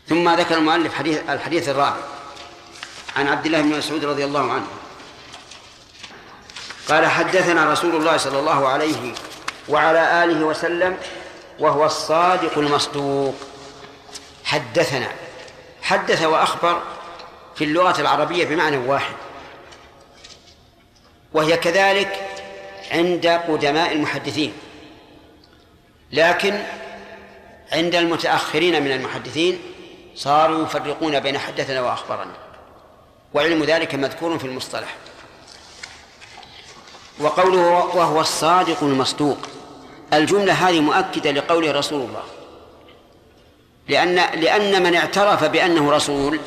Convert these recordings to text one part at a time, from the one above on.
ثم ذكر المؤلف الحديث الرابع عن عبد الله بن مسعود رضي الله عنه قال: حدثنا رسول الله صلى الله عليه وعلى آله وسلم وهو الصادق المصدوق. حدثنا، حدث وأخبر في اللغة العربية بمعنى واحد، وهي كذلك عند قدماء المحدثين، لكن عند المتأخرين من المحدثين صاروا يفرقون بين حدثنا وأخبرنا، وعلم ذلك مذكور في المصطلح. وقوله وهو الصادق المصدوق، الجملة هذه مؤكدة لقوله رسول الله، لأن من اعترف بأنه رسول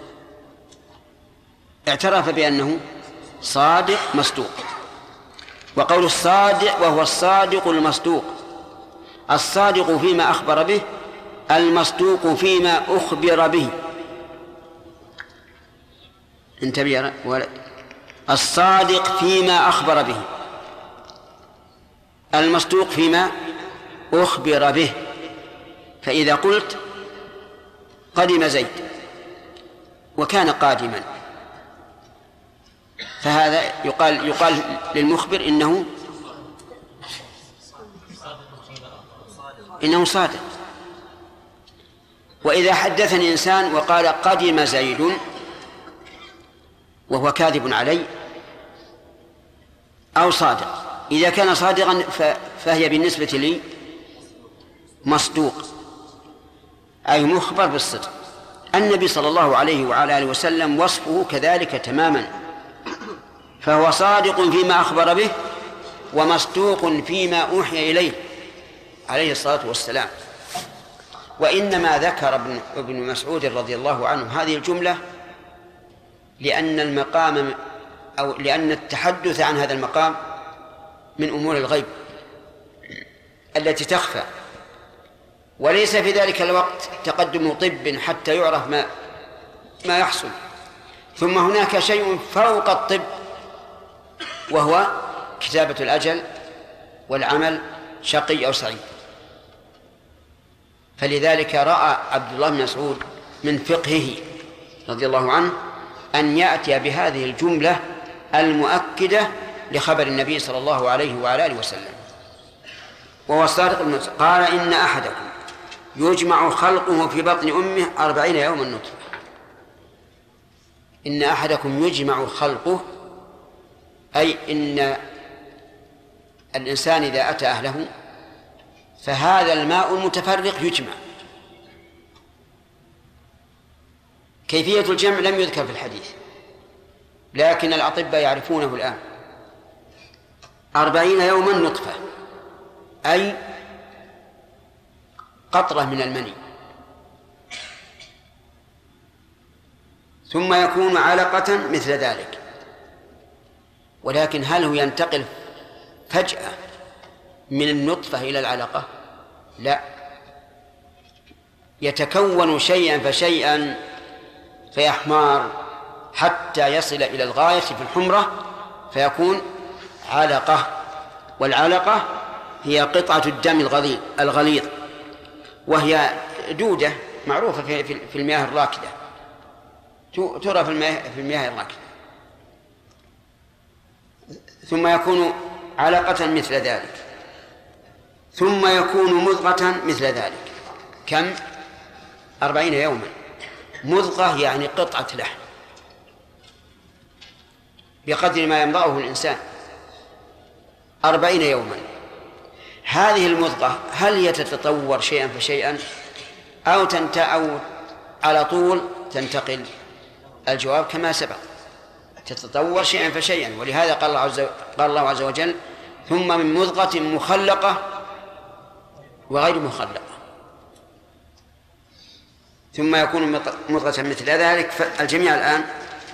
اعترف بأنه صادق مصدوق. وقول الصادق وهو الصادق المصدوق، الصادق فيما أخبر به، المصدوق فيما أخبر به. انتبه يا ولد، الصادق فيما أخبر به، المصدوق فيما أخبر به. فإذا قلت قدم زيد وكان قادما، فهذا يقال للمخبر إنه صادق. وإذا حدثني إنسان وقال قدم زيد وهو كاذب علي أو صادق، إذا كان صادقا فهي بالنسبة لي مصدوق، أي مخبر بالصدق. النبي صلى الله عليه وعلى آله وسلم وصفه كذلك تماما، فهو صادق فيما أخبر به ومصدوق فيما أوحي إليه عليه الصلاة والسلام. وإنما ذكر ابن مسعود رضي الله عنه هذه الجملة لأن المقام أو لأن التحدث عن هذا المقام من أمور الغيب التي تخفى، وليس في ذلك الوقت تقدم طب حتى يعرف ما يحصل. ثم هناك شيء فوق الطب وهو كتابة الأجل والعمل شقي أو سعيد. فلذلك رأى عبد الله بن مسعود من فقهه رضي الله عنه أن يأتي بهذه الجملة المؤكدة لخبر النبي صلى الله عليه وعلى آله وسلم، وهو الصادق المصدوق. قال: إن أحدكم يجمع خلقه في بطن أمه 40 يوما نطفة. إن أحدكم يجمع خلقه، أي إن الإنسان إذا أتى أهله فهذا الماء المتفرق يجمع. كيفية الجمع لم يذكر في الحديث، لكن الأطباء يعرفونه الآن. 40 يوما نطفة، أي قطرة من المني، ثم يكون علقة مثل ذلك. ولكن هل هو ينتقل فجأة من النطفة إلى العلقة؟ لا، يتكون شيئا فشيئا فيحمار حتى يصل إلى الغاية في الحمرة فيكون علقة. والعلقة هي قطعة الدم الغليظ، وهي دودة معروفة في المياه الراكدة، ترى في المياه الراكدة. ثم يكون علقة مثل ذلك، ثم يكون مضغة مثل ذلك. كم؟ 40 يوما. مضغة يعني قطعة لحم بقدر ما يمضغه الإنسان. 40 يوما. هذه المضغة هل يتطور شيئا فشيئا أو على طول تنتقل؟ الجواب كما سبق، تتطور شيئا فشيئا. ولهذا قال الله عز وجل: ثم من مضغة مخلقة وغير مخلقة، ثم يكون مضغة مثل ذلك. فالجميع الآن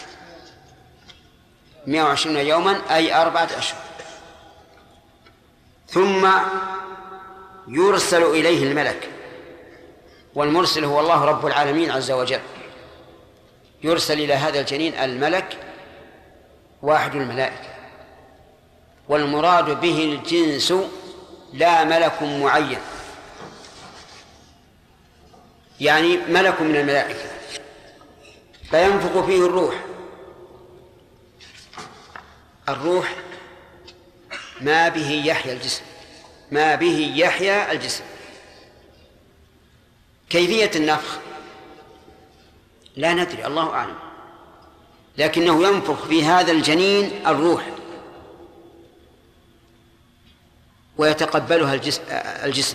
120 يوما، أي 4 أشهر. ثم يرسل إليه الملك، والمرسل هو الله رب العالمين عز وجل. يرسل إلى هذا الجنين الملك واحد الملائكة، والمراد به الجنس لا ملك معين. يعني ملك من الملائكة، فينفخ فيه الروح. الروح ما به يحيا الجسم، ما به يحيا الجسم. كيفية النفخ لا ندري، الله أعلم، لكنه ينفخ في هذا الجنين الروح ويتقبلها الجسم.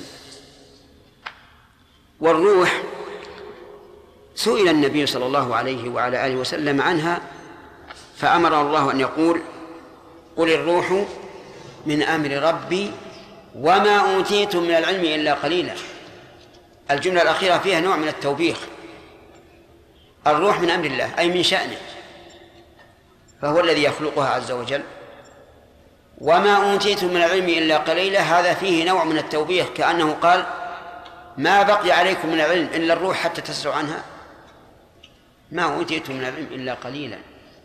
والروح سئل النبي صلى الله عليه وعلى آله وسلم عنها، فأمر الله أن يقول: قل الروح من أمر ربي وما أوتيتم من العلم إلا قليلا. الجملة الأخيرة فيها نوع من التوبيخ. الروح من أمر الله أي من شأنه، فهو الذي يخلقها عز وجل. وما أوتيتم من العلم إلا قليلا، هذا فيه نوع من التوبيخ، كأنه قال: ما بقي عليكم من العلم إلا الروح حتى تسروا عنها. ما أوتيتم من العلم إلا قليلا.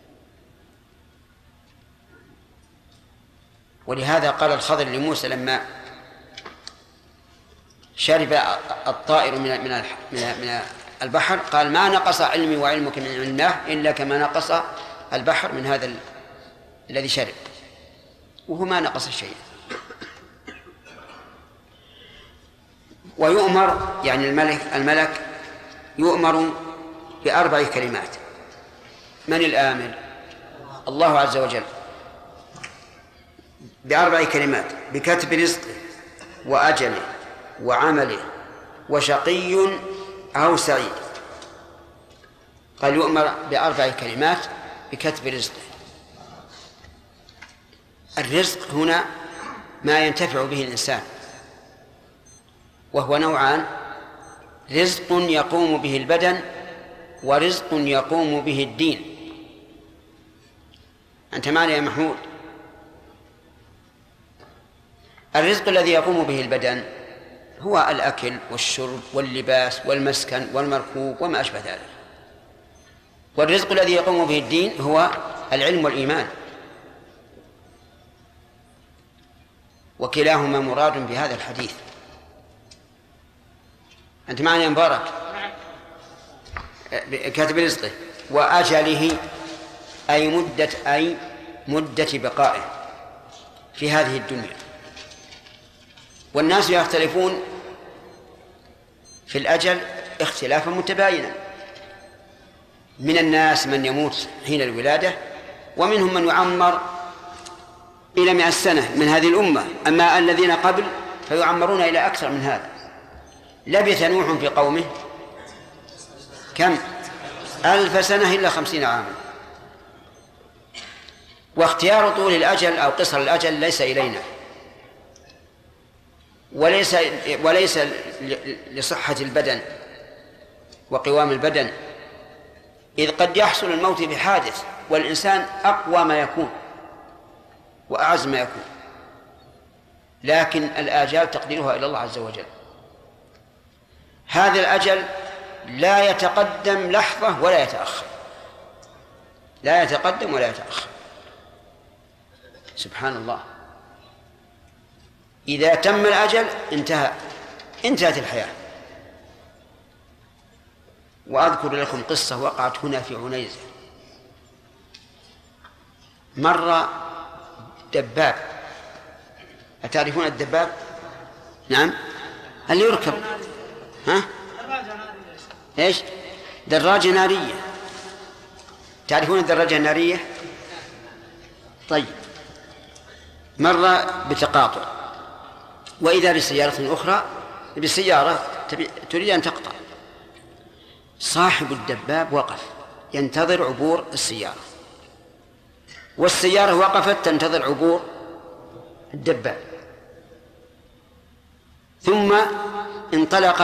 ولهذا قال الخضر لموسى لما شرب الطائر من البحر، قال: ما نقص علمي وعلمك من علم الله إلا كما نقص البحر من هذا الذي شرب، وهو ما نقص شيئا. ويؤمر يعني الملك يؤمر ب4 كلمات. من الآمر؟ الله عز وجل، ب4 كلمات: بكتب رزقه وأجله وعمله وشقي أو سعيد. قال يؤمر ب4 كلمات بكتب رزقه. الرزق هنا ما ينتفع به الإنسان، وهو نوعان: رزق يقوم به البدن ورزق يقوم به الدين. أنت معنا يا محمود؟ الرزق الذي يقوم به البدن هو الأكل والشرب واللباس والمسكن والمركوب وما أشبه ذلك. والرزق الذي يقوم به الدين هو العلم والإيمان، وكلاهما مراد بهذا الحديث. أنت معنا يا مبارك؟ كاتب رزقه وأجله أي مدة بقائه في هذه الدنيا. والناس يختلفون في الأجل اختلافا متباينا. من الناس من يموت حين الولادة، ومنهم من يعمر إلى 100 سنة من هذه الأمة. أما الذين قبل فيعمرون إلى أكثر من هذا. لبث نوح في قومه كم؟ 1000 سنة إلا 50 عاما. واختيار طول الأجل أو قصر الأجل ليس إلينا، وليس لصحة البدن وقوام البدن، إذ قد يحصل الموت بحادث والإنسان أقوى ما يكون وأعز ما يكون، لكن الآجال تقديرها إلى الله عز وجل. هذا الأجل لا يتقدم لحظة ولا يتأخر، لا يتقدم ولا يتأخر. سبحان الله. إذا تم الأجل انتهت الحياة. وأذكر لكم قصة وقعت هنا في عنيزة. مر دباب. أتعرفون الدباب؟ نعم، اللي يركب. ها؟ إيش؟ دراجة نارية. تعرفون الدراجة النارية؟ طيب. مر بتقاطع، وإذا بسيارة أخرى بسيارة تريد أن تقطع. صاحب الدباب وقف ينتظر عبور السيارة، والسيارة وقفت تنتظر عبور الدباب. ثم انطلقا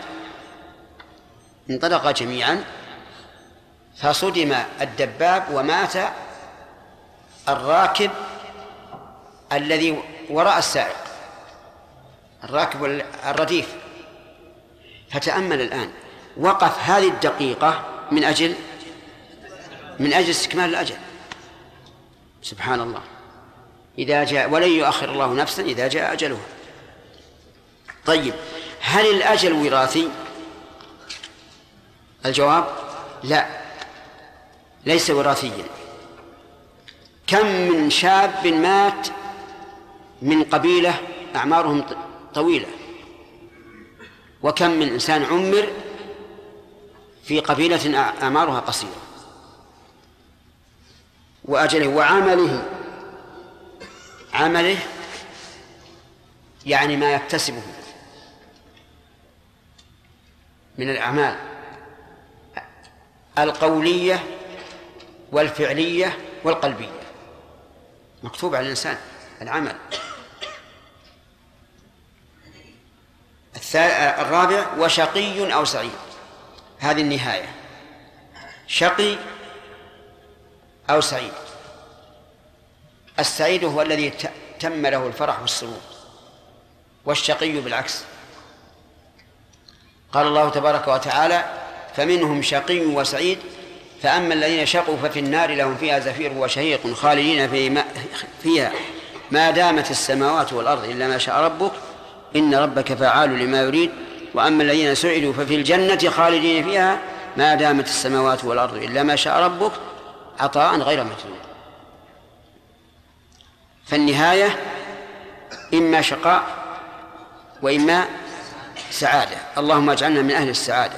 جميعا فصدم الدباب ومات الراكب الذي وراء السائق، الراكب الرديف. فتأمل الآن، وقف هذه الدقيقة من أجل استكمال الأجل. سبحان الله. إذا جاء، ولن يؤخر الله نفسا إذا جاء أجلها. طيب، هل الأجل وراثي؟ الجواب لا، ليس وراثيا. كم من شاب مات من قبيلة أعمارهم طويلة، وكم من إنسان عمر في قبيلة أعمارها قصيرة، وأجله وعمله يعني ما يكتسبه من الأعمال القولية والفعلية والقلبية مكتوب على الإنسان العمل. الرابع وشقي أو سعيد، هذه النهاية، شقي أو سعيد. السعيد هو الذي تم له الفرح والسرور، والشقي بالعكس. قال الله تبارك وتعالى فمنهم شقي وسعيد فأما الذين شقوا ففي النار لهم فيها زفير وشهيق خالدين فيها ما دامت السماوات والأرض إلا ما شاء ربك إن ربك فعال لما يريد وأما الذين سعدوا ففي الجنة خالدين فيها ما دامت السماوات والأرض إلا ما شاء ربك عطاء غير مجنون. فالنهاية إما شقاء وإما سعادة، اللهم اجعلنا من أهل السعادة.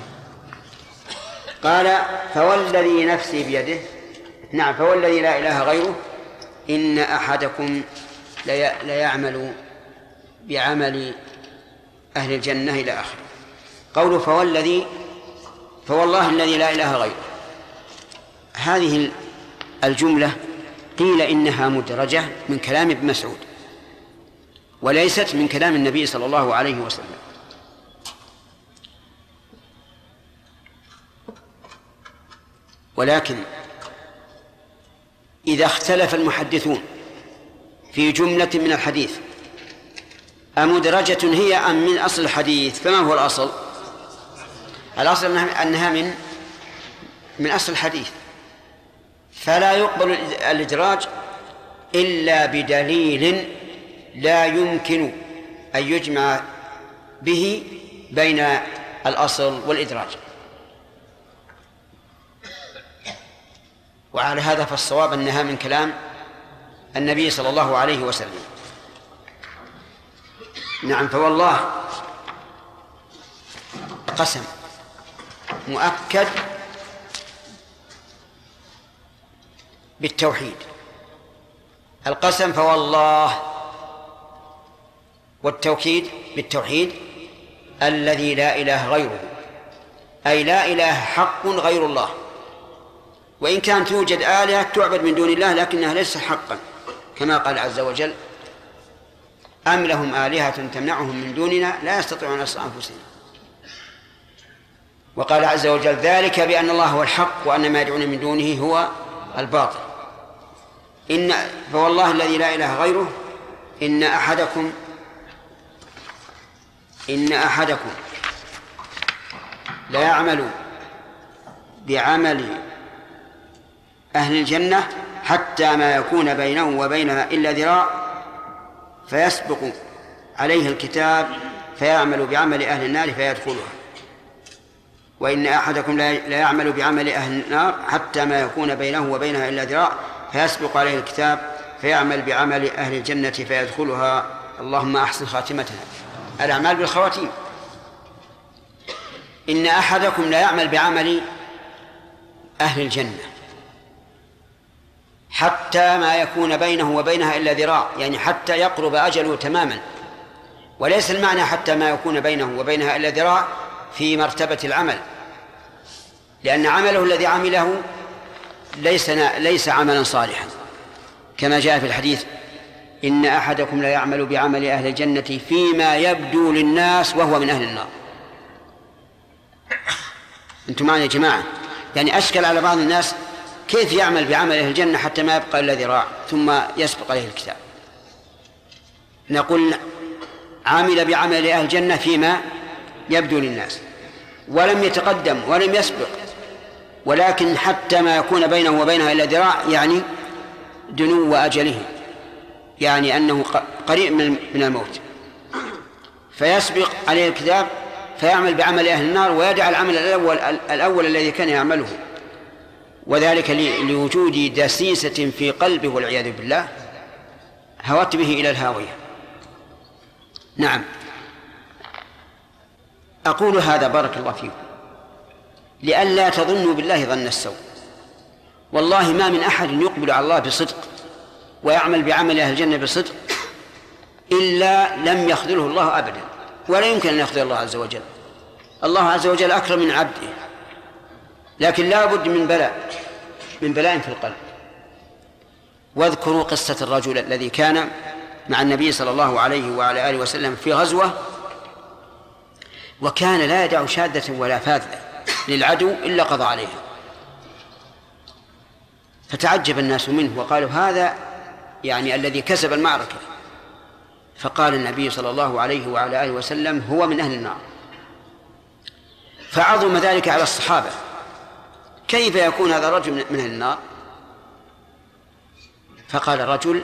قال فوالذي نفسي بيده، نعم، فوالذي لا إله غيره إن أحدكم ليعمل بعمل أهل الجنة إلى آخره. قوله فوالله الذي لا إله غيره، هذه الجملة قيل إنها مدرجة من كلام ابن مسعود وليست من كلام النبي صلى الله عليه وسلم. ولكن إذا اختلف المحدثون في جملة من الحديث أمدرجة هي أم من أصل الحديث، فما هو الأصل؟ الأصل أنها من أصل الحديث، فلا يقبل الإدراج إلا بدليل لا يمكن أن يجمع به بين الأصل والإدراج. وعلى هذا فالصواب أنها من كلام النبي صلى الله عليه وسلم. نعم، فوالله قسم مؤكد بالتوحيد، القسم فوالله، والتوكيد بالتوحيد الذي لا إله غيره، أي لا إله حق غير الله، وإن كانت توجد آلهة تعبد من دون الله لكنها ليست حقا، كما قال عز وجل أم لهم آلهة تمنعهم من دوننا لا يستطيعون نصر أنفسهم. وقال عز وجل ذلك بأن الله هو الحق وأن ما يدعون من دونه هو الباطل. فوالله الذي لا إله غيره إن أحدكم لا يعمل بعمل أهل الجنة حتى ما يكون بينه وبينها إلا ذراع فيسبق عليه الكتاب فيعمل بعمل أهل النار فيدخلها، وإن أحدكم لا يعمل بعمل أهل النار حتى ما يكون بينه وبينها إلا ذراع فيسبق عليه الكتاب فيعمل بعمل أهل الجنة فيدخلها. اللهم أحسن خاتمتنا، الأعمال بالخواتيم. إن أحدكم لا يعمل بعمل أهل الجنة حتى ما يكون بينه وبينها إلا ذراع، يعني حتى يقرب أجله تماما، وليس المعنى حتى ما يكون بينه وبينها إلا ذراع في مرتبة العمل، لأن عمله الذي عمله ليس عملا صالحا، كما جاء في الحديث إن أحدكم لا يعمل بعمل أهل الجنة فيما يبدو للناس وهو من أهل النار. أنتم معنا يا جماعة؟ يعني أشكل على بعض الناس كيف يعمل بعمل أهل الجنة حتى ما يبقى إلا ذراع ثم يسبق عليه الكتاب. نقول عمل بعمل أهل الجنة فيما يبدو للناس ولم يتقدم ولم يسبق، ولكن حتى ما يكون بينه وبينها إلا ذراع يعني دنو أجله، يعني أنه قريب من الموت، فيسبق عليه الكتاب فيعمل بعمل أهل النار ويدع العمل الأول الذي كان يعمله، وذلك لوجود دسيسة في قلبه والعياذ بالله هوت به إلى الهاوية. نعم. أقول هذا بارك الله فيكم لئلا تظنوا بالله ظن السوء. والله ما من أحد يقبل على الله بصدق ويعمل بعمل أهل الجنة بصدق إلا لم يخذله الله أبدا، ولا يمكن أن يخذل الله عز وجل. الله عز وجل أكرم من عبده، لكن لا بد من بلاء في القلب. واذكروا قصة الرجل الذي كان مع النبي صلى الله عليه وعلى آله وسلم في غزوة، وكان لا يدع شاذة ولا فاذة للعدو إلا قضى عليها، فتعجب الناس منه وقالوا هذا يعني الذي كسب المعركة. فقال النبي صلى الله عليه وعلى آله وسلم هو من أهل النار. فعظم ذلك على الصحابة، كيف يكون هذا الرجل من أهل النار؟ فقال الرجل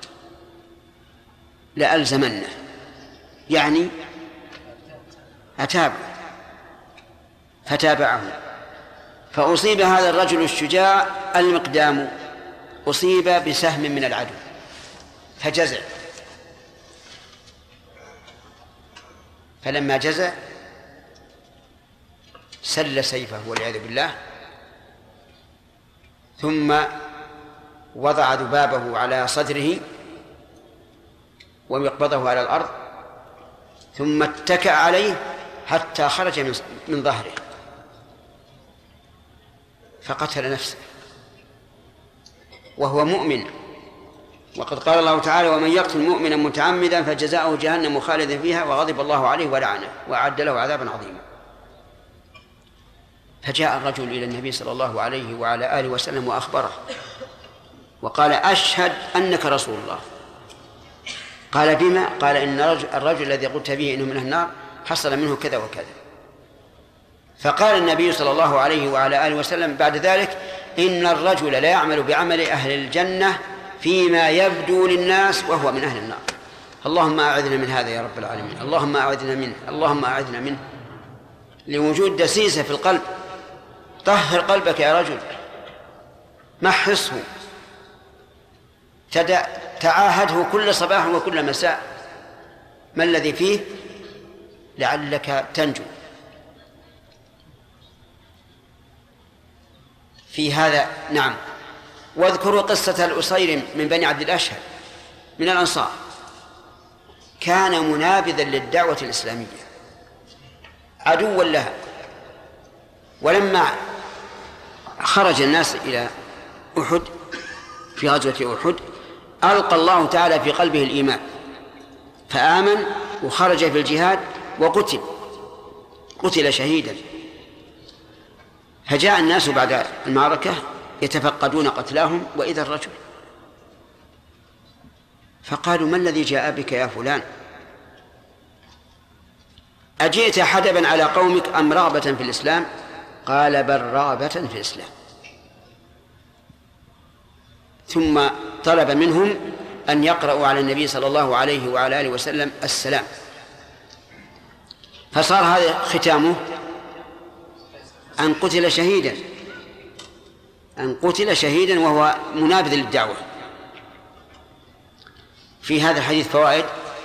لألزمنه، يعني أتابع، فتابعه. فأصيب هذا الرجل الشجاع المقدام، أصيب بسهم من العدو فجزع، فلما جزع سل سيفه والعياذ بالله، ثم وضع ذبابه على صدره ويقبضه على الأرض، ثم اتكأ عليه حتى خرج من ظهره فقتل نفسه وهو مؤمن. وقد قال الله تعالى ومن يقتل مؤمنا متعمدا فجزاؤه جهنم خالدا فيها وغضب الله عليه ولعنه وأعد له عذابا عظيما. فجاء الرجل إلى النبي صلى الله عليه وعلى آله وسلم وأخبره وقال أشهد أنك رسول الله. قال بما؟ قال إن الرجل الذي قلت به إنه من النار حصل منه كذا وكذا. فقال النبي صلى الله عليه وعلى آله وسلم بعد ذلك إن الرجل لا يعمل بعمل أهل الجنة فيما يبدو للناس وهو من أهل النار. اللهم أعذنا من هذا يا رب العالمين، اللهم أعذنا منه، اللهم أعذنا منه، لوجود دسيسة في القلب. طهر قلبك يا رجل، محصه، تعاهده كل صباح وكل مساء. ما الذي فيه؟ لعلك تنجو. في هذا نعم. واذكروا قصة الأصير من بني عبد الأشهر من الأنصار، كان منابذا للدعوة الإسلامية عدوا لها، ولما خرج الناس إلى أحد في غزوة أحد ألقى الله تعالى في قلبه الإيمان فآمن وخرج في الجهاد وقتل شهيدا. فجاء الناس بعد المعركة يتفقدون قتلاهم وإذا الرجل، فقالوا ما الذي جاء بك يا فلان؟ أجئت حدبا على قومك أم رغبة في الإسلام؟ قال بل رغبة في الإسلام. ثم طلب منهم أن يقرأوا على النبي صلى الله عليه وعلى آله وسلم السلام، فصار هذا ختامه أن قتل شهيدا وهو منابذ للدعوة. في هذا الحديث فوائد،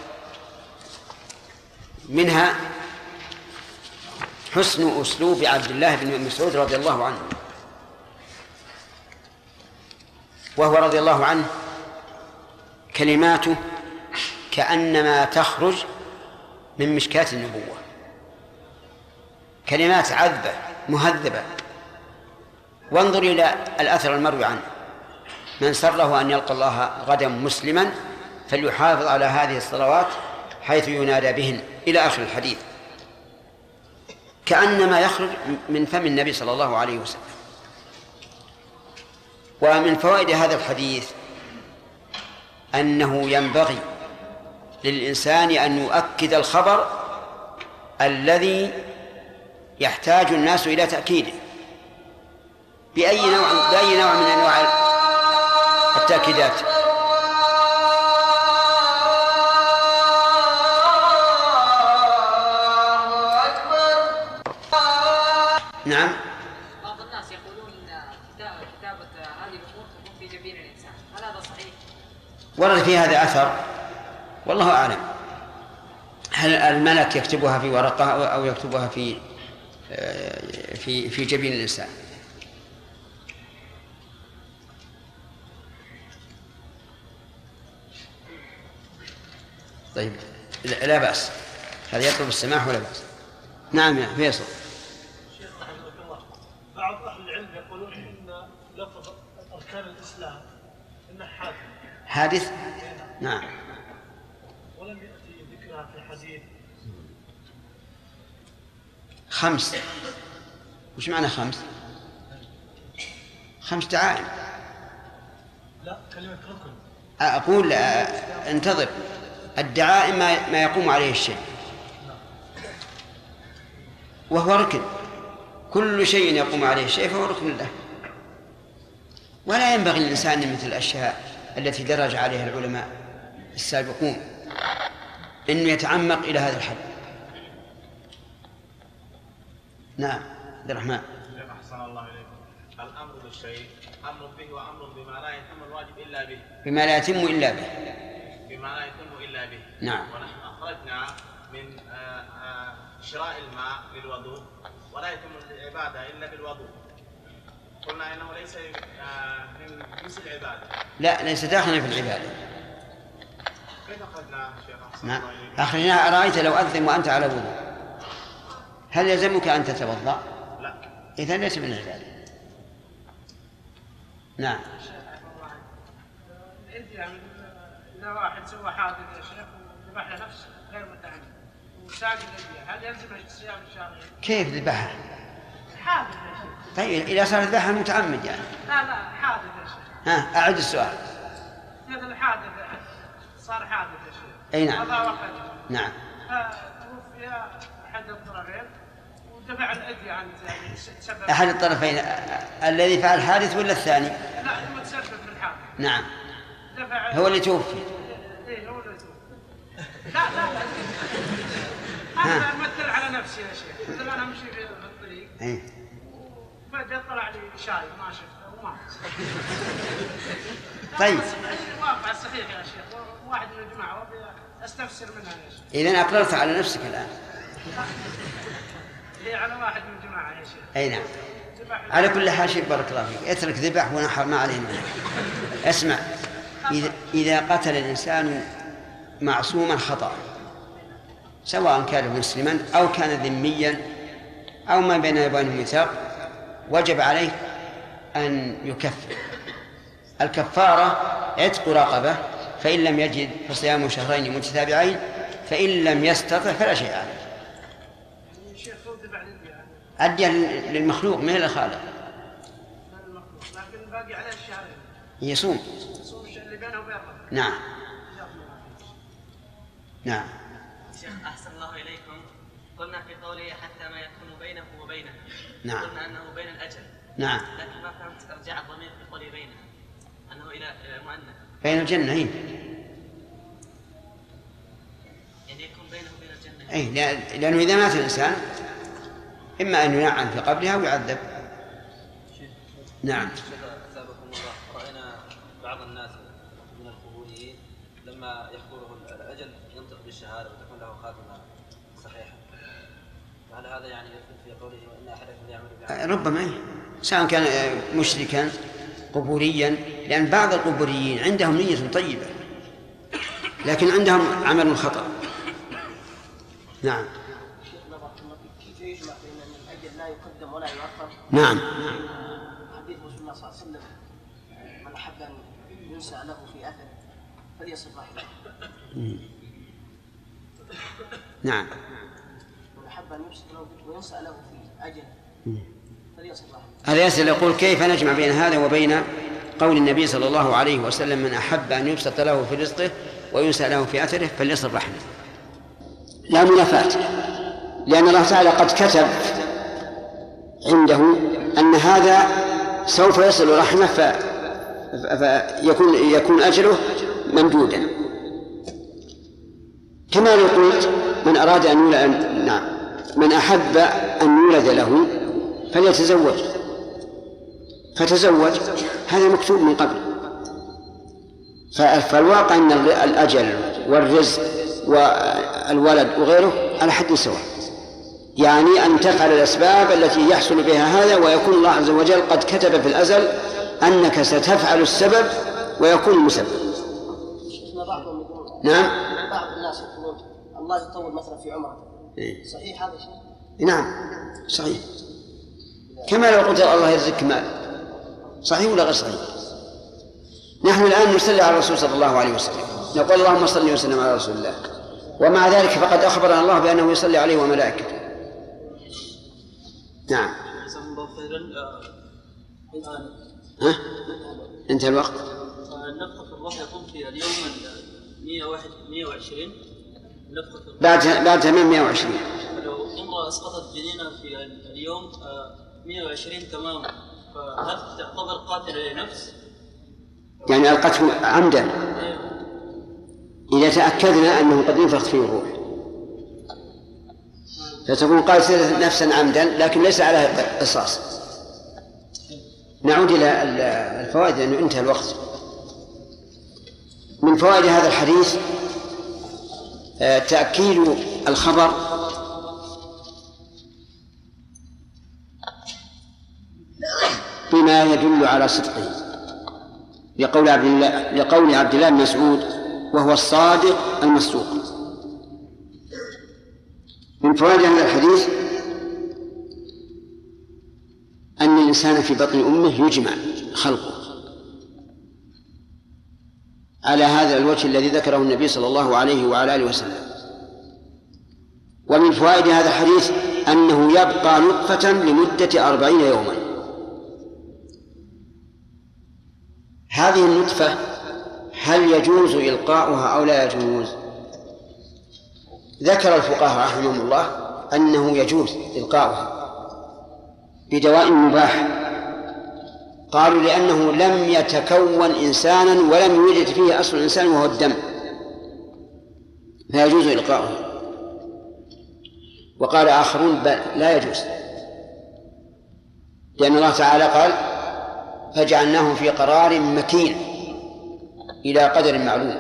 منها حسن أسلوب عبد الله بن مسعود رضي الله عنه، وهو رضي الله عنه كلماته كأنما تخرج من مشكاة النبوة، كلمات عذبة مهذبة. وانظر إلى الأثر المروي عنه من سره أن يلقى الله غدا مسلما فليحافظ على هذه الصلوات حيث ينادى بهن إلى آخر الحديث، كأنما يخرج من فم النبي صلى الله عليه وسلم. ومن فوائد هذا الحديث أنه ينبغي للإنسان أن يؤكد الخبر الذي يحتاج الناس إلى تأكيده بأي نوع من أنواع التأكيدات. نعم. بعض الناس يقولون كتابة هذه الأمور تكون في جبين الإنسان، هل هذا صحيح؟ ورد في هذا أثر والله أعلم، هل الملك يكتبها في ورقة أو يكتبها في جبين الإنسان. طيب لا بأس، هذا يطلب السماح ولا بأس. نعم يا فيصل. شيخ رحمه الله، بعض أهل العلم يقولون إن لفظ أركان الإسلام إنه حادث. نعم. ولم يأتي ذكرها في حديث. 5. وش معنى 5؟ 5 دعائم. لا، كلمة ركن. أقول انتظر، الدعائم ما يقوم عليه الشيء، وهو ركن، كل شيء يقوم عليه الشيء فهو ركن له. ولا ينبغي للإنسان مثل الأشياء التي درج عليها العلماء السابقون أنه يتعمق إلى هذا الحد. نعم عبد الرحمن. أحسن الله إليكم. الأمر بالشيء أمر به وأمر بما لا يتم الواجب إلا به. بما لا يتم إلا به. بما لا يتم إلا به. نعم. ونحن أخرجنا من شراء الماء للوضوء ولا يتم العبادة إلا بالوضوء. قلنا إنه ليس من جنس العبادة. لا، ليس داخلا في العبادة. كيف أخرجناه شيخ أحسن نعم. الله إليكم؟ أخرجناه. أرأيت لو أذن وأنت على وضوء هل يلزمك أن تتوضأ؟ لا. إذن ليس من العبادة. نعم. إذا واحد سوى حادث يا شيخ وذبح نفسه غير متعمد وساق الأدية، هل يلزم الصيام الشهرين؟ كيف ذبحها؟ حادث يا شيخ. طيب إذا صار ذبحها متعمد يعني. لا حادث يا شيخ. أعد السؤال. هذا الحادث صار حادث يا شيخ. أي نعم. قضى وقت. نعم. توفي أحد الطرفين ودفع الأدية عن سبب. أحد الطرفين الذي فعل الحادث ولا الثاني؟ لا، المتسبب في الحادث. نعم. دفع. هو اللي توفي. إيه هو اللي توفي. لا أنا أمثل على نفسي يا شيخ. مثل أنا أمشي في الطريق. إيه. فجأة طلع لي شاي ما شفته وما. طيب. الواقع الصحيح يا شيخ، واحد من الجماعة أستفسر منها يا شيخ. إذن أقررت على نفسك الآن. هي على واحد من الجماعة يا شيخ. أي نعم. على كل حال شيء بارك الله فيك، اترك ذبح ونحر ما علينا. اسمع، إذا قتل الإنسان معصوما خطأ سواء كان مسلما أو كان ذميا أو ما بين وبينه ميثاق وجب عليه أن يكفر. الكفارة عتق رقبة، فإن لم يجد فصيام شهرين متتابعين، فإن لم يستطع فلا شيء عليه. أدية للمخلوق ما هي للخالق. لكن باقي عليه الشهرين. يصوم. يصوم اللي بينه وبين ربه. نعم. نعم. شيخ أحسن الله إليكم، قلنا في قوله حتى ما يكون بينه وبينها. نعم. قلنا أنه بين الأجل. نعم. لكن ما فهمت ترجع الضمير في قوله بينها أنه إلى مؤنث. بين الجنة. يعني يكون بينه وبين الجنة. لأنه إذا مات الإنسان إما أن ينعم في قبرها ويعذب. نعم. أثابكم الله، رأينا بعض الناس من القبوريين لما يحضره الأجل ينطق بالشهادة وتكون له خاتمة صحيحة، فهل هذا يعني يدخل في قوله وإن أحدكم يعمل بعمل؟ ربما سواء كان مشركا قبوريا، لأن بعض القبوريين عندهم نية طيبة لكن عندهم عمل خطأ. نعم. كيف يجمع بين أن الأجل لا يقدم ولا يؤخر؟ نعم. حديث رسول الله صلى الله عليه وسلم من أحب أن ينسى له في أثر فليصل رحمه. نعم. من أحب أن ينسى له في أجل فليصل رحمه. هذا يسأل يقول كيف نجمع بين هذا وبين قول النبي صلى الله عليه وسلم من أحب أن يبسط له في رزقه وينسى له في أثره فليصل رحمه. لا منافاة، لأن الله تعالى قد كتب عنده أن هذا سوف يصل رحمه فيكون أجله ممدودا. كما لو قلت من أراد أن يولد، نعم، من أحب أن يولد له فليتزوج، فتزوج، هذا مكتوب من قبل. فالواقع أن الأجل والرزق والولد وغيره على حد سواء، يعني أن تفعل الأسباب التي يحصل بها هذا، ويكون الله عز وجل قد كتب في الأزل أنك ستفعل السبب ويكون المسبب. نعم. بعض الناس يقولون الله يطول مثلا في عمره، صحيح هذا الشيء؟ نعم صحيح، كما لو قلت الله يرزقك مال، صحيح ولا غير صحيح؟ نحن الآن نصلي على الرسول صلى الله عليه وسلم، نقول اللهم صل وسلم على رسول الله، ومع ذلك فقد أخبرنا الله بأنه يصلي عليه وملائكته. نعم. انتهى الوقت. نفقة الروح يقوم في اليوم 120 بعد تمام 120. لو امرأة أسقطت جنينها في اليوم 120 تماما، فهل تعتبر قاتلة لنفس؟ يعني القتل عمدا إذا تأكدنا أنه قد نفخت فيه الروح، فتكون قاتلة نفسا عمدا لكن ليس عليها قصاص. نعود إلى الفوائد لأنه انتهى الوقت. من فوائد هذا الحديث تأكيد الخبر بما يدل على صدقه، لقول عبد الله بن مسعود وهو الصادق المصدوق. من فوائد هذا الحديث أن الإنسان في بطن أمه يجمع خلقه على هذا الوجه الذي ذكره النبي صلى الله عليه وعلى آله وسلم. ومن فوائد هذا الحديث أنه يبقى نطفة لمدة 40 يوما. هذه النطفة هل يجوز إلقاؤها أو لا يجوز؟ ذكر الفقهاء رحمهم الله أنه يجوز إلقاؤها بدواء مباح، قالوا لأنه لم يتكون إنسانا ولم يوجد فيه أصل الإنسان وهو الدم، فيجوز إلقاؤه. وقال آخرون بل لا يجوز، لأن الله تعالى قال فجعلناه في قرار مكين إلى قدر معلوم،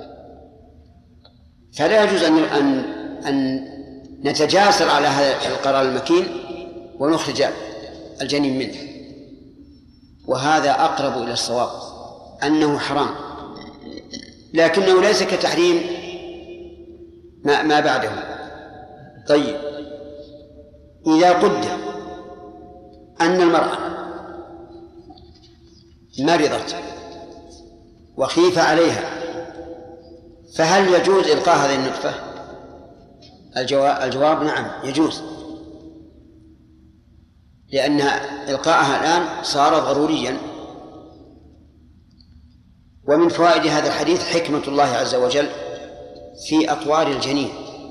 فلا يجوز أن نتجاسر على هذا القرار المكين ونخرج الجنين منه. وهذا أقرب إلى الصواب أنه حرام، لكنه ليس كتحريم ما بعده. طيب، إذا قدر أن المرأة مرضت وخيف عليها، فهل يجوز إلقاء هذه النطفة؟ الجواب نعم يجوز، لأن إلقاءها الآن صار ضروريا. ومن فوائد هذا الحديث حكمة الله عز وجل في أطوار الجنين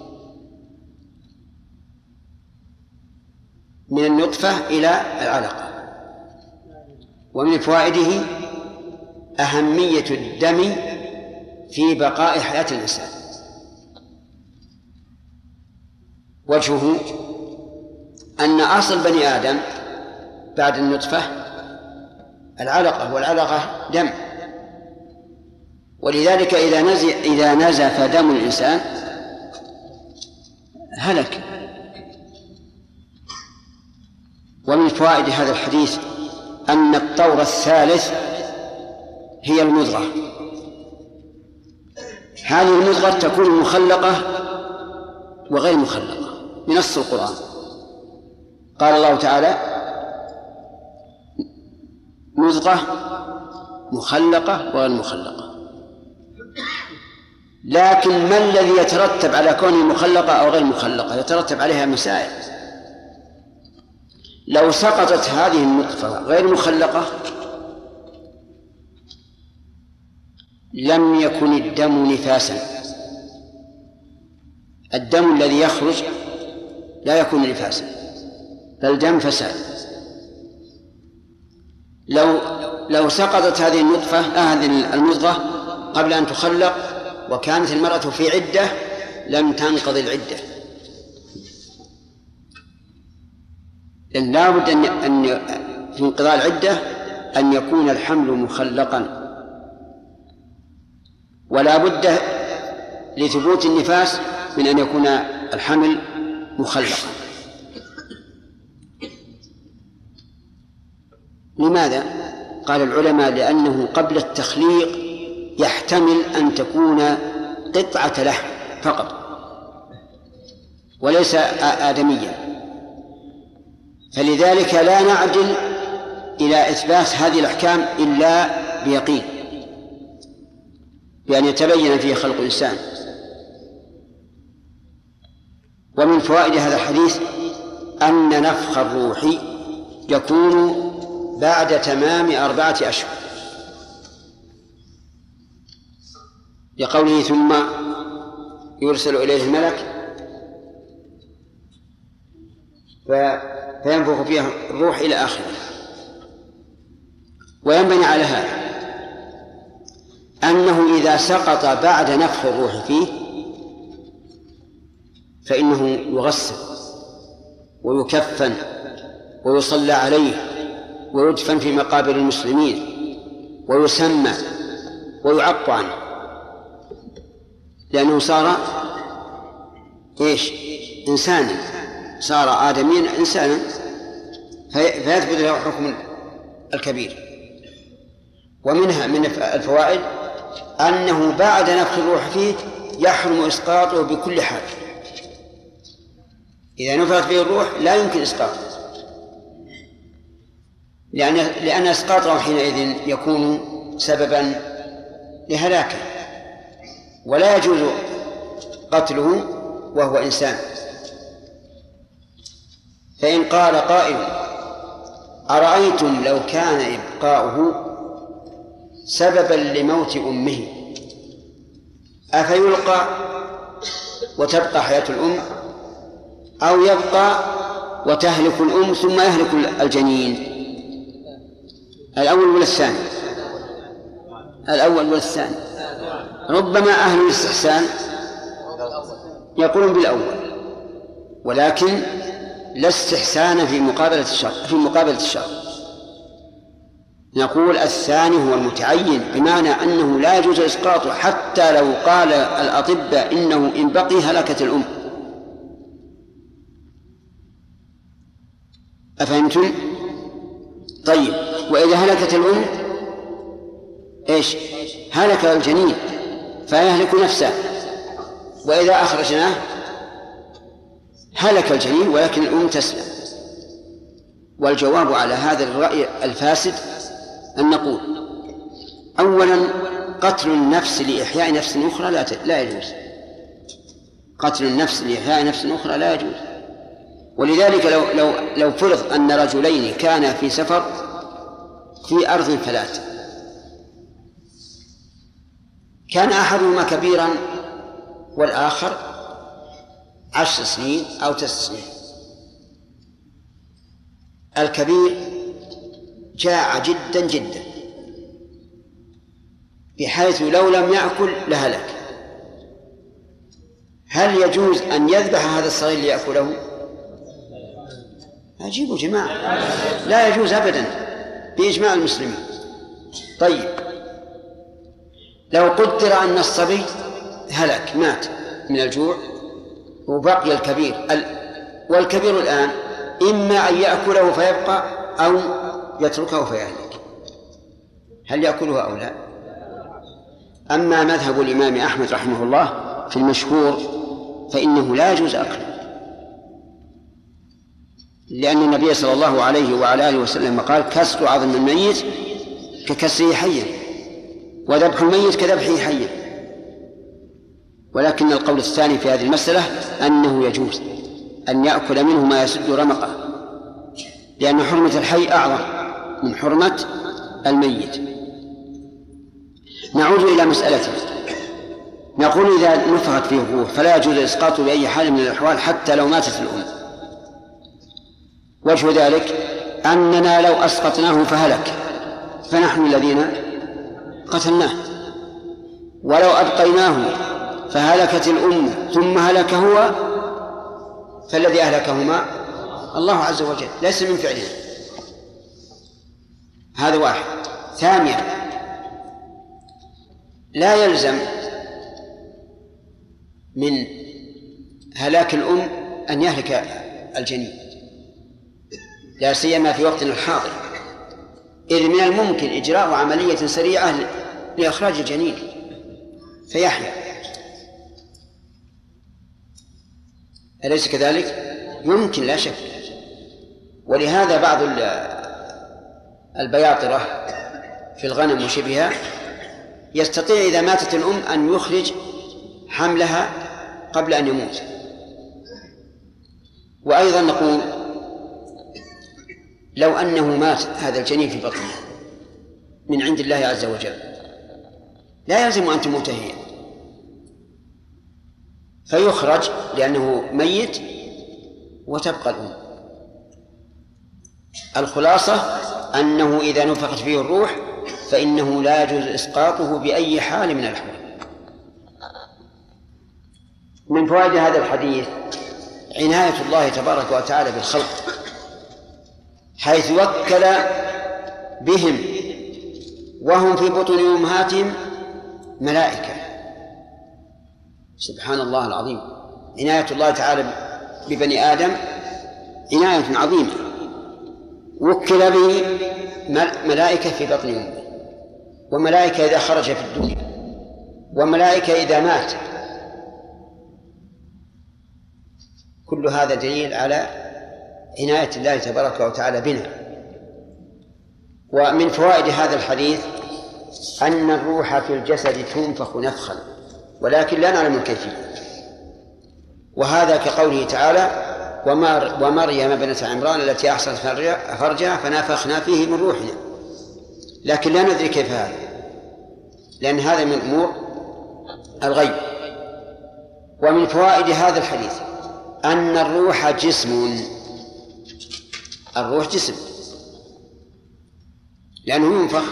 من النطفة إلى العلقة. ومن فوائده أهمية الدم في بقاء حياة الإنسان. وجهه أن أصل بني آدم بعد النطفة العلقة، والعلقة دم، ولذلك إذا نزف دم الإنسان هلك. ومن فوائد هذا الحديث أن الطور الثالث هي المضغة. هذه المضغة تكون مخلقة وغير مخلقة بنص القرآن. قال الله تعالى مضغة مخلقة وغير مخلقة، لكن ما الذي يترتب على كونه مخلقة أو غير مخلقة؟ يترتب عليها مسائل. لو سقطت هذه النطفة غير مخلقة لم يكن الدم نفاسا. الدم الذي يخرج لا يكون نفاسا بل دم فساد. لو سقطت هذه النطفة هذه المضغة قبل أن تخلق وكانت المرأة في عدة لم تنقضي العدة، لأن لا بد أن في انقضاء العدة أن يكون الحمل مخلقا، ولا بد لثبوت النفاس من أن يكون الحمل مخلقا. لماذا؟ قال العلماء لأنه قبل التخليق يحتمل أن تكون قطعة لحم فقط وليس آدميا، فلذلك لا نعدل إلى إثبات هذه الأحكام إلا بيقين، بأن يتبين فيه خلق الإنسان. ومن فوائد هذا الحديث أن نفخ الروح يكون بعد تمام 4 أشهر، لقوله ثم يرسل إليه الملك فينفخ فيها الروح إلى آخره. وينبني على هذا أنه إذا سقط بعد نفخ الروح فيه فإنه يغسل ويكفن ويصلى عليه ويدفن في مقابر المسلمين ويسمى ويعق عنه، لأنه صار إنسانا، صار آدميا إنسانا، فيثبت له حكم الكبير. ومنها من الفوائد أنه بعد نفخ الروح فيه يحرم إسقاطه بكل حال. إذا نفخت فيه الروح لا يمكن إسقاطه، لأن إسقاطه حينئذ يكون سببا لهلاكه، ولا يجوز قتله وهو إنسان. فإن قال قائل أرأيتم لو كان إبقاؤه سببا لموت أمه أفيلقى وتبقى حياة الأم، أو يبقى وتهلك الأم ثم يهلك الجنين؟ الأول ولا الثاني؟ الأول ولا الثاني؟ ربما أهل الاستحسان يقولون بالأول، ولكن لا استحسان في مقابلة الشر. نقول الثاني هو المتعين، بمعنى أنه لا يجوز إسقاطه حتى لو قال الأطباء إنه إن بقي هلكت الأم. أفهمتم؟ طيب، وإذا هلكت الأم هلك الجنين فيهلك نفسه، وإذا أخرجناه هلك الجنين ولكن الأم تسلم. والجواب على هذا الرأي الفاسد أن نقول أولا قتل النفس لإحياء نفس أخرى لا يجوز. قتل النفس لإحياء نفس أخرى لا يجوز. ولذلك لو فرض أن رجلين كانا في سفر في أرض فلات، كان أحدهما كبيرا والآخر 10 سنين أو 9 سنين، الكبير جاع جدا جدا بحيث لو لم يأكل لهلك. هل يجوز أن يذبح هذا الصغير ليأكله؟ أجيبوا جماعة، لا يجوز أبدا بإجماع المسلمين. طيب، لو قدر أن الصبي هلك مات من الجوع وبقي الكبير، والكبير الآن إما أن يأكله فيبقى أو يتركه فيهلك، هل يأكله أو لا؟ أما مذهب الإمام أحمد رحمه الله في المشهور فإنه لا يجوز أكله، لأن النبي صلى الله عليه وعلى آله وسلم قال كسر عظم الميت ككسره حيا، وذبح الميت كذبحه حيا. ولكن القول الثاني في هذه المسألة أنه يجوز أن يأكل منه ما يسد رمقه، لأن حرمة الحي أعظم من حرمة الميت. نعود إلى مسألته، نقول إذا نفخت فيه الروح فلا يجوز إسقاطه بأي حال من الأحوال حتى لو ماتت الأم. وجه ذلك أننا لو أسقطناه فهلك فنحن الذين قتلناه، ولو أبقيناه فهلكت الأم ثم هلك هو فالذي أهلكهما الله عز وجل، ليس من فعلنا. هذا واحد. ثانيا، لا يلزم من هلاك الأم أن يهلك الجنين، لا سيما في وقتنا الحاضر، إذ من الممكن إجراء عملية سريعة لإخراج الجنين فيحيا، أليس كذلك؟ يمكن لا شك. ولهذا بعض البياطرة في الغنم وشبهها يستطيع إذا ماتت الأم أن يخرج حملها قبل أن يموت. وأيضا نقول لو أنه مات هذا الجنين في بطنه من عند الله عز وجل لا يلزم أن تموت هي، فيخرج لأنه ميت وتبقى الأم. الخلاصة أنه إذا نفخت فيه الروح فإنه لا يجوز إسقاطه بأي حال من الأحوال. من فوائد هذا الحديث عناية الله تبارك وتعالى بالخلق، حيث وكل بهم وهم في بطون أمهاتهم ملائكة. سبحان الله العظيم، عناية الله تعالى ببني آدم عناية عظيمة. وكل به ملائكة في بطن أمه، وملائكة إذا خرج في الدنيا، وملائكة إذا مات. كل هذا دليل على عناية الله تبارك وتعالى بنا. ومن فوائد هذا الحديث أن الروح في الجسد تنفخ نفخا ولكن لا نعلم الكيفية، وهذا كقوله تعالى ومريم بنت عمران التي أحصنت فرجها فنفخنا فيه من روحنا، لكن لا ندري كيف هذا، لأن هذا من أمور الغيب. ومن فوائد هذا الحديث أن الروح جسم، الروح جسم لأنه ينفخ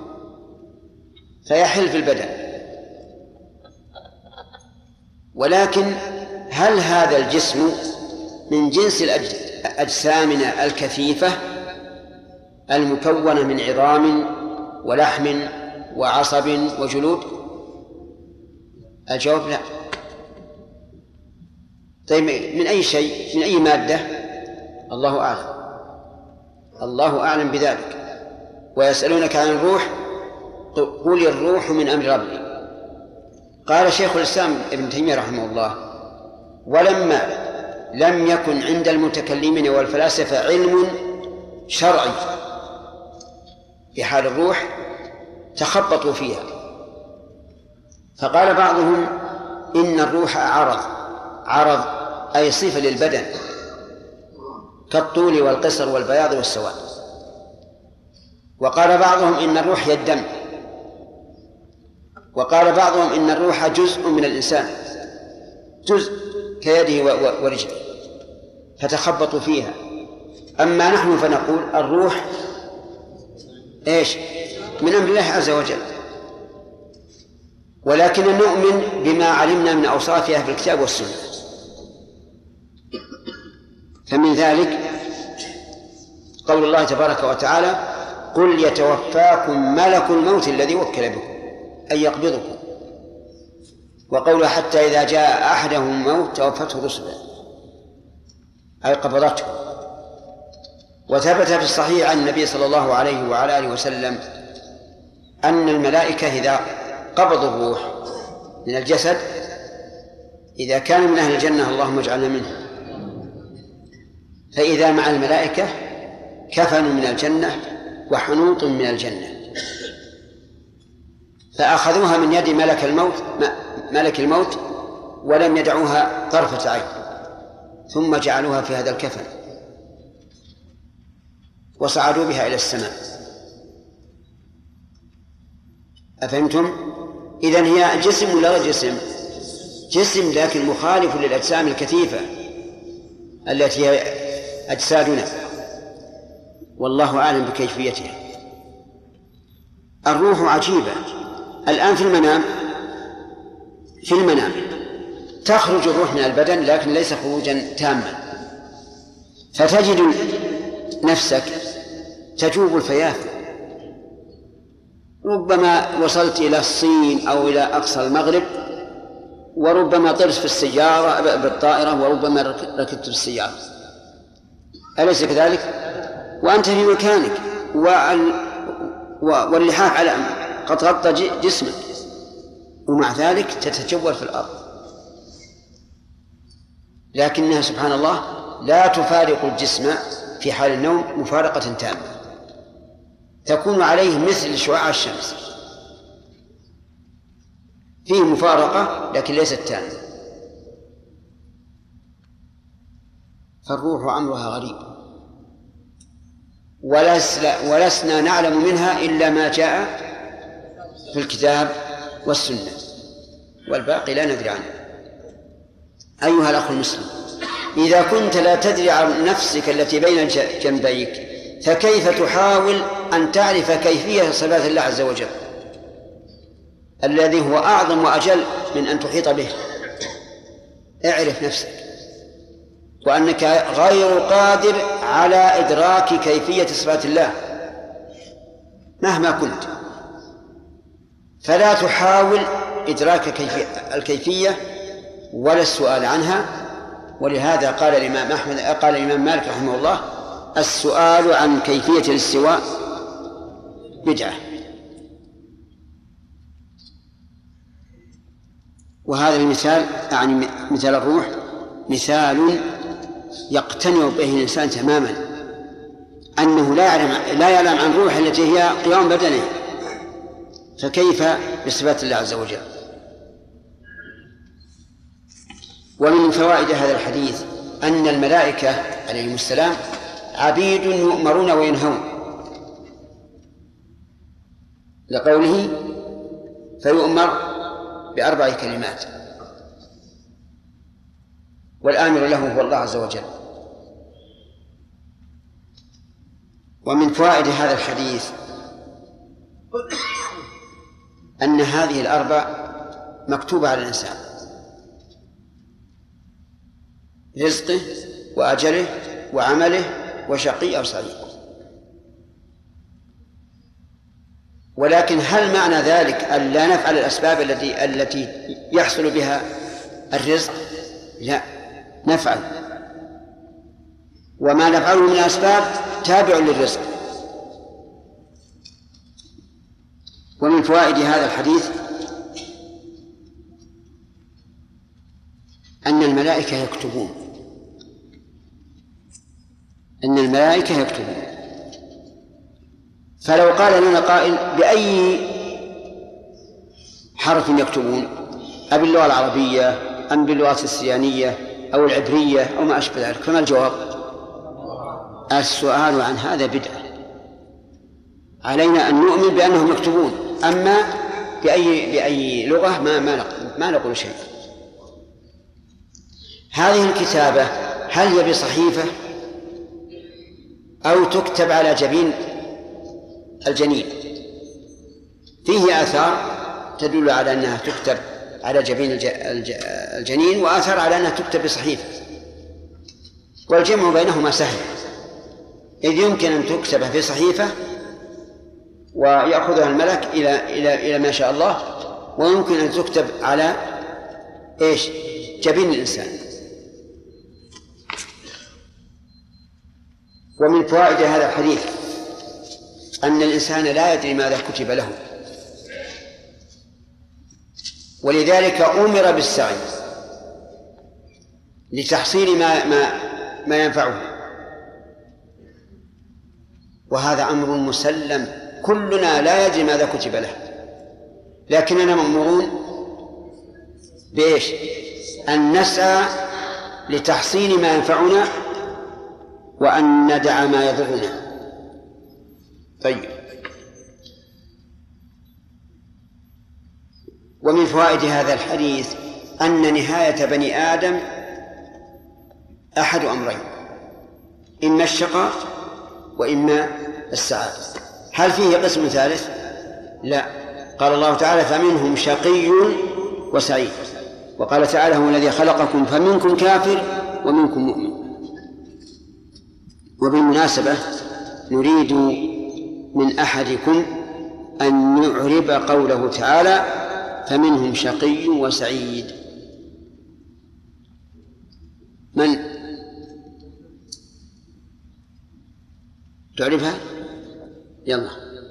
فيحل في البدن، ولكن هل هذا الجسم من جنس أجسامنا الكثيفة المكونة من عظام ولحم وعصب وجلود؟ الجواب لا. طيب من أي شيء، من أي مادة؟ الله أعلم، الله أعلم بذلك. ويسألونك عن الروح قل الروح من أمر ربي. قال شيخ الإسلام ابن تيمية رحمه الله ولما لم يكن عند المتكلمين والفلاسفة علم شرعي في حال الروح تخبطوا فيها، فقال بعضهم إن الروح عرض أي صفة للبدن كالطول والقصر والبياض والسواد. وقال بعضهم إن الروح هي الدم، وقال بعضهم إن الروح جزء من الإنسان، جزء كيده ورجله، فتخبطوا فيها. أما نحن فنقول الروح إيش؟ من أمر الله عز وجل، ولكن نؤمن بما علمنا من أوصافها في الكتاب والسنة. فمن ذلك قول الله تبارك وتعالى قل يتوفاكم ملك الموت الذي وكل بكم أي يقبضكم، وقوله حتى إذا جاء أحدهم الموت توفته رسله أي قبضته. وثبت في الصحيح عن النبي صلى الله عليه وعلى آله وسلم أن الملائكة إذا قبضوا الروح من الجسد إذا كان من أهل الجنة اللهم اجعلنا منه، فإذا مع الملائكة كفن من الجنة وحنوط من الجنة، فأخذوها من يد ملك الموت ولم يدعوها طرفة عين، ثم جعلوها في هذا الكفن وصعدوا بها إلى السماء. أفهمتم؟ إذن هي جسم ولا غير جسم؟ جسم لكن مخالف للأجسام الكثيفة التي هي أجسادنا، والله أعلم بكيفيتها. الروح عجيبة. الآن في المنام تخرج الروح من البدن لكن ليس خروجا تاما، فتجد نفسك تجوب الفيافع، ربما وصلت إلى الصين أو إلى أقصى المغرب، وربما طرت في السيارة بالطائرة، وربما ركبت في السيارة، أليس كذلك؟ وأنت في مكانك واللحاف على قد غطى جسمك، ومع ذلك تتجول في الأرض. لكنها سبحان الله لا تفارق الجسم في حال النوم مفارقة تامة، تكون عليه مثل شعاع الشمس، فيه مفارقة لكن ليست تامة. فالروح أمرها غريب، ولسنا نعلم منها إلا ما جاء في الكتاب والسنة، والباقي لا ندري عنه. أيها الأخ المسلم، إذا كنت لا تدري عن نفسك التي بين جنبيك، فكيف تحاول أن تعرف كيفية صفات الله عز وجل الذي هو أعظم وأجل من أن تحيط به؟ اعرف نفسك، وأنك غير قادر على إدراك كيفية صفات الله مهما كنت، فلا تحاول إدراك الكيفية ولا السؤال عنها. ولهذا قال الإمام مالك رحمه الله: السؤال عن كيفية الاستواء بدعة. وهذا المثال يعني مثال الروح مثال يقتنع به الإنسان تماما، أنه لا يعلم عن روح التي هي قيام بدنه، فكيف بصفات الله عز وجل؟ ومن فوائد هذا الحديث أن الملائكة عليهم السلام عبيد يؤمرون وينهون، لقوله: فيؤمر ب4 كلمات، والآمر له هو الله عز وجل. ومن فوائد هذا الحديث أن هذه ال4 مكتوبة على الإنسان: رزقه وأجله وعمله وشقي أو سعيد. ولكن هل معنى ذلك أن لا نفعل الأسباب التي يحصل بها الرزق؟ لا، نفعل، وما نفعله من الأسباب تابع للرزق. ومن فوائد هذا الحديث أن الملائكة يكتبون، فلو قال لنا قائل: بأي حرف يكتبون؟ أباللغة العربية أم باللغة السيانية أو العبرية أو ما أشبه ذلك؟ فما الجواب؟ السؤال عن هذا بدعة، علينا أن نؤمن بأنهم يكتبون، أما بأي لغة ما نقول شيء. هذه الكتابة هل هي بصحيفة أو تكتب على جبين الجنين؟ فيه آثار تدل على أنها تكتب على جبين الجنين، وآثار على أنها تكتب بصحيفة، والجمع بينهما سهل، إذ يمكن أن تكتب في صحيفة ويأخذها الملك إلى ما شاء الله، ويمكن أن تكتب على جبين الإنسان. ومن فوائد هذا الحديث أن الإنسان لا يدري ماذا كتب له، ولذلك أمر بالسعي لتحصيل ما ينفعه، وهذا أمر مسلم، كلنا لا يدري ماذا كتب له، لكننا مأمورون أن نسعى لتحصيل ما ينفعنا وأن ندع ما يضرنا. طيب، ومن فوائد هذا الحديث أن نهاية بني آدم أحد أمرين: إما الشقاء وإما السعادة. هل فيه قسم ثالث؟ لا. قال الله تعالى: فمنهم شقي وسعيد. وقال تعالى: هو الذي خلقكم فمنكم كافر ومنكم مؤمن. وبالمناسبة نريد من أحدكم أن يعرب قوله تعالى فمنهم شقي وسعيد. من تعرفها؟ يلا.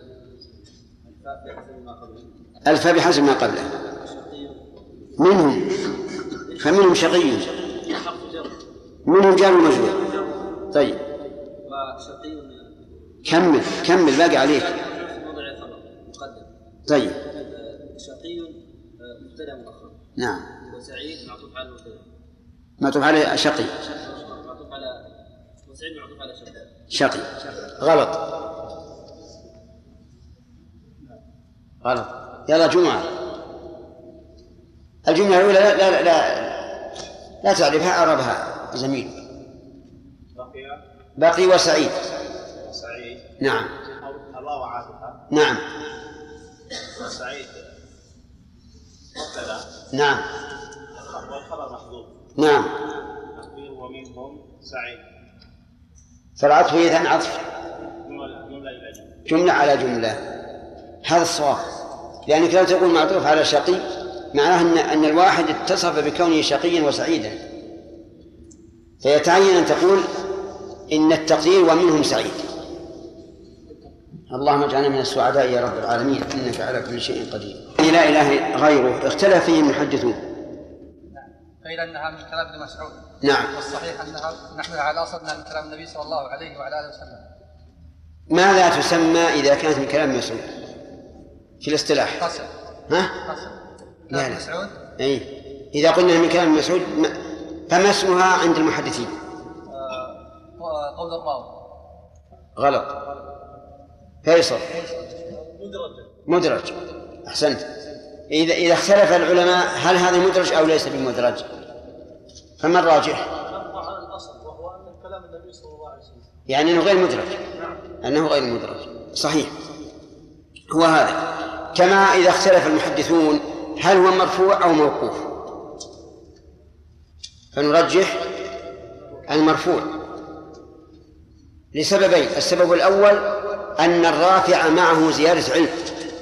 الفاء بحسب ما قبله. منهم، فمنهم شقي، منهم جار ومجرور. طيب كمل باقي عليك. طيب شقي مبتدا مؤخر. نعم. وسعيد معطوف على المبتدا. معطوف على شقي. معطوف على وسعيد معطوف على شقي. غلط. يلا جمعة. الجملة الأولى لا تعرفها، أعربها زميل. بقي وسعيد. نعم. الواو عاطفة. نعم. وسعيد مبتدا. نعم. والخبر محذوف. نعم. ومنهم سعيد. فالعطف إذن عطف جملة على جملة. هذا الصواب، لأنك لو تقول معطوف على شقي معناه أن الواحد اتصف بكونه شقيا وسعيدا، فيتعين أن تقول إن التقدير ومنهم سعيد. اللهم اجعلنا من السعداء يا رب العالمين، إنك على كل شيء قدير. لا إله غيره اختلف فيه المحدثون. قيل أنها من كلام ابن مسعود. نعم. والصحيح أنها نحملها على أصلنا من كلام النبي صلى الله عليه وعلى آله وسلم. ماذا تسمى إذا كانت من كلام مسعود في الاصطلاح؟ قصر. ها؟ قصر. لا لا. مسعود. أي إذا قلنا من كلام مسعود فما اسمها عند المحدثين؟ قول الراوي. غلط. فيصل. مدرج. أحسنت. إذا اختلف العلماء هل هذا مدرج أو ليس بمدرج، فما الراجح؟ على الأصل وهو أن كلام النبي صلى الله عليه وسلم، يعني أنه غير مدرج. أنه غير مدرج صحيح. هو هذا. كما إذا اختلف المحدثون هل هو مرفوع أو موقوف، فنرجح المرفوع لسببين. السبب الأول أن الرافع معه زيادة علم،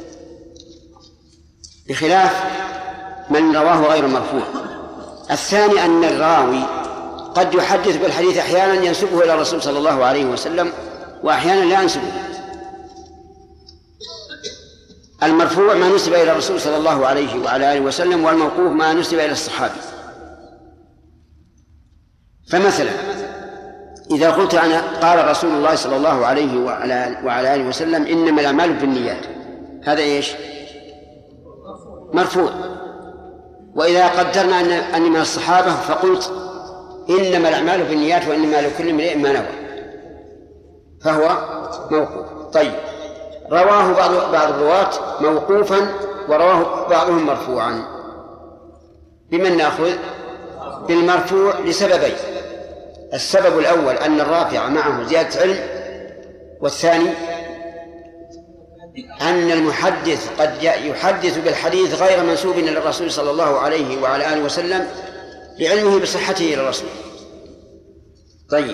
بخلاف من رواه غير مرفوع. الثاني أن الراوي قد يحدث بالحديث أحيانا ينسبه إلى الرسول صلى الله عليه وسلم وأحيانا لا ينسبه. المرفوع ما نسب إلى الرسول صلى الله عليه وعلى آله وسلم، والموقوف ما نسب إلى الصحابي. فمثلا إذا قلت أنا قال رسول الله صلى الله عليه وعلى آله وسلم إنما الأعمال بالنيات، هذا إيش؟ مرفوع. وإذا قدرنا أني من الصحابة فقلت إنما الأعمال بالنيات وإنما لكل امرئ ما نوى، فهو موقوف. طيب رواه بعض الرواة موقوفا ورواه بعضهم مرفوعا، بمن نأخذ؟ بالمرفوع لسببين. السبب الأول أن الرافع معه زيادة علم، والثاني أن المحدث قد يحدث بالحديث غير منسوب إلى الرسول صلى الله عليه وعلى آله وسلم لعلمه بصحته إلى الرسول. طيب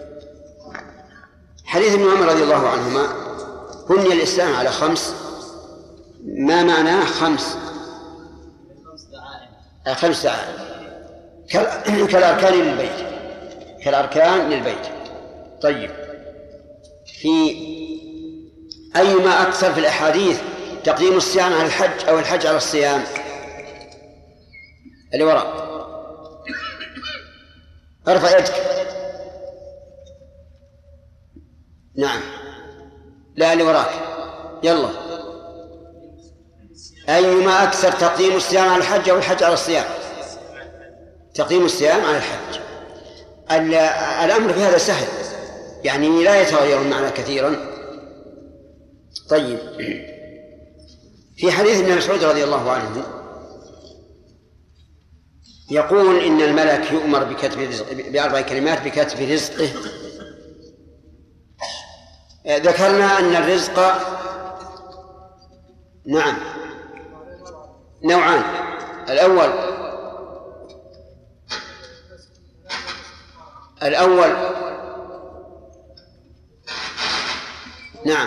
حديث ابن عمر رضي الله عنهما بني الإسلام على 5. ما معناه 5 دعائم كالأركان للبيت. طيب في أيما أكثر في الأحاديث تقديم الصيام على الحج أو الحج على الصيام؟ اللي وراء ارفع يدك. نعم لا اللي وراك. يلا أيما أكثر تقديم الصيام على الحج أو الحج على الصيام؟ تقديم الصيام على الحج. الأمر في هذا سهل، يعني لا يتغير المعنى كثيرا. طيب في حديث ابن مسعود رضي الله عنه يقول إن الملك يؤمر بأربع كلمات بكتب رزقه. ذكرنا أن الرزق نعم نوعان. نعم.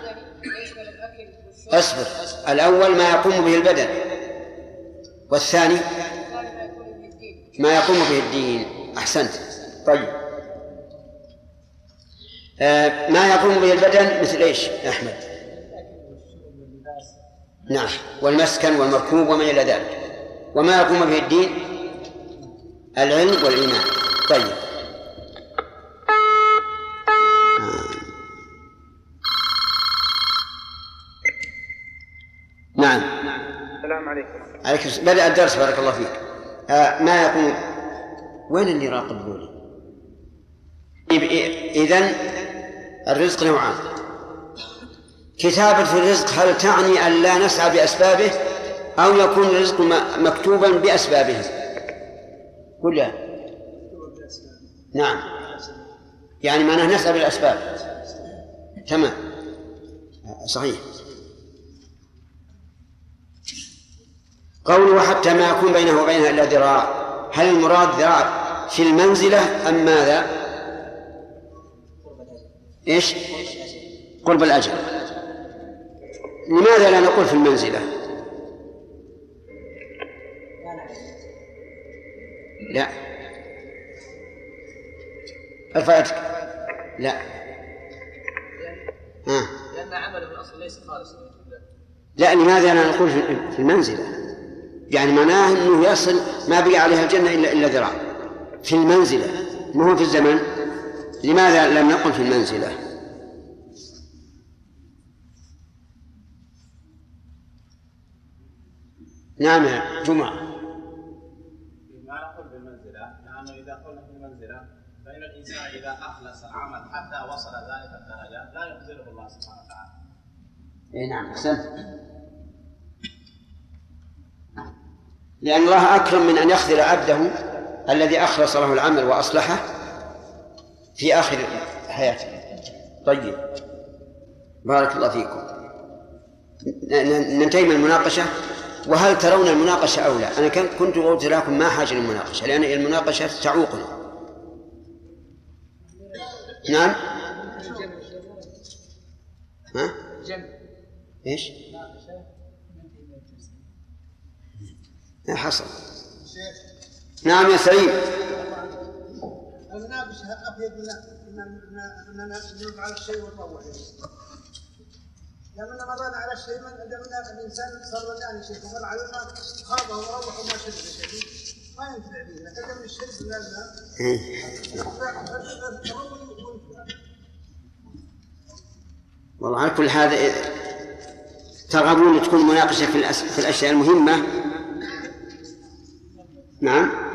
اصبر، الأول ما يقوم به البدن، والثاني ما يقوم به الدين. أحسنت. طيب، ما يقوم به البدن مثل إيش يا أحمد؟ نعم، والمسكن والمركوب وما إلى ذلك. وما يقوم به الدين العلم والإيمان. طيب، نعم. السلام عليكم. عليكم. بدأ الدرس بارك الله فيك. ما يقوم. وين اللي راقب لولي؟ إذن الرزق نوعان. كتابة الرزق هل تعني أن لا نسعى بأسبابه أو يكون الرزق مكتوبا بأسبابه؟ كلها. نعم، يعني معناه نسعى بالأسباب. تمام، صحيح. قوله حتى ما يكون بينه وبينها إلا ذراع، هل المراد ذراع في المنزلة أم ماذا؟ إيش؟ قرب الأجل. لماذا لا نقول في المنزلة؟ لا، ارفع يدك. لا، لأن عمله الأصل ليس خالصا. لا، لماذا لا نقول في المنزلة؟ يعني معناه أنه يصل ما بقي عليها الجنة إلا ذراع في المنزلة، ما هو في الزمن. لماذا لم نقل في المنزلة؟ نعم يا جمعة. ما نقول بالمنزلة، لأنه إذا قلنا في المنزلة فإن الإنسان إذا أخلص العمل حتى وصل ذلك الدرجة لا يخزله الله سبحانه وتعالى. إيه نعم، أحسنت. لأن الله أكرم من أن يخذل عبده الذي أخلص له العمل وأصلحه في آخر حياته. طيب، بارك الله فيكم. ننتهي من المناقشة. وهل ترون المناقشة أو لا؟ أنا كنت قلت لكم ما حاجة للمناقشة، لأن المناقشة تعوقنا. نعم. ها؟ إيش؟ لا حصل. نعم يا سليم. المناقشة أفيد من نفعل الشيء ونروح. لما مرنا على الشيء من الإنسان صار يعني شيء ومر على الماء خاضه وروح وما شرب شيء ما ينفع به. لكن من الشرب من الماء والله على كل هذا ترغبون تكون مناقشة في الأشياء المهمة. نعم.